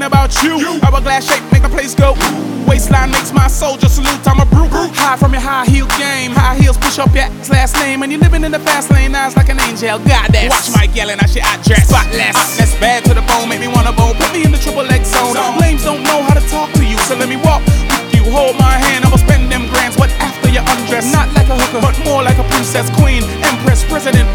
about you. Hourglass shape make the place go. Waistline makes my soldier salute. I'm a brute. High from your high heel game. High heels push up your last name. And you're living in the fast lane. Eyes like an angel. Goddess. Watch my yelling. I shit I dress. Spotless. Hotness bad to the bone. Make me wanna bone. Put me in the triple X zone. Lames don't know how to talk to you. So let me walk with you. Hold my hand. I will spend them grands. What after you undress? Not like a hooker, but more like a princess, queen, empress, president.